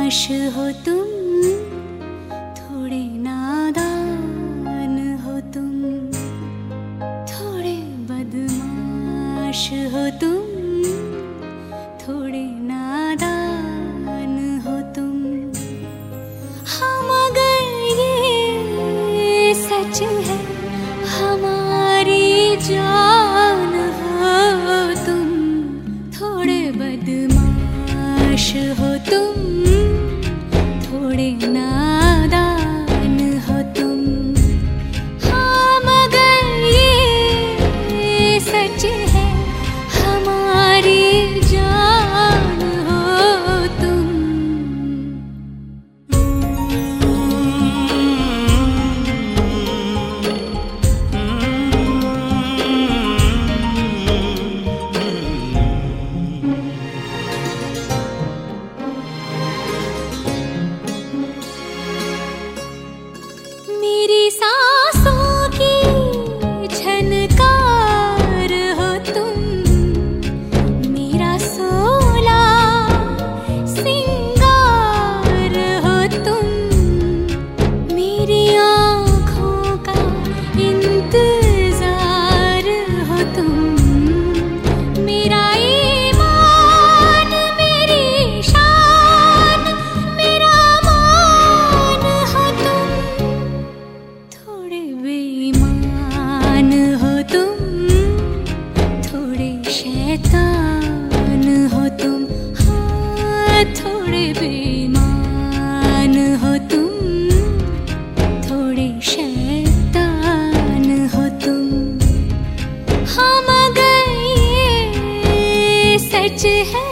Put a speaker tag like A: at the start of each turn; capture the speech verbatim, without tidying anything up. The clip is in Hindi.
A: बदमाश हो तुम, थोड़े नादान हो तुम, थोड़े बदमाश हो तुम, थोड़े नादान हो तुम। हाँ मगर ये सच है हमारी जान हो तुम, थोड़े बदमाश हो तुम, थोड़े नादान हो तुम। हाँ मगर ये सच है हमारी जान हो तुम। मेरी सांसों की झनकार हो तुम, मेरा सोला सिंगार हो तुम, मेरी आँखों का इंतजार हो तुम, मेरा ईमान मेरी शान मेरा मान हो तुम, थोड़े बेईमान हो तुम, थोड़े शैतान हो तुम। हाँ थोड़े बेईमान हो तुम, थोड़े शैतान हो तुम। हाँ मगर ये सच है